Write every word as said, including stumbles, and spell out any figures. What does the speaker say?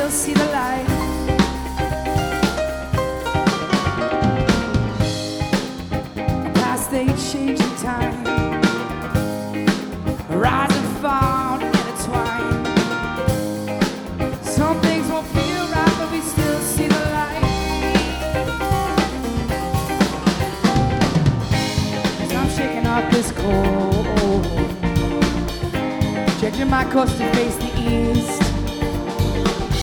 still see the light. Past they change in time, rise and fall intertwined. Some things won't feel right, but we still see the light. As I'm shaking off this cold, changing my course to face the east.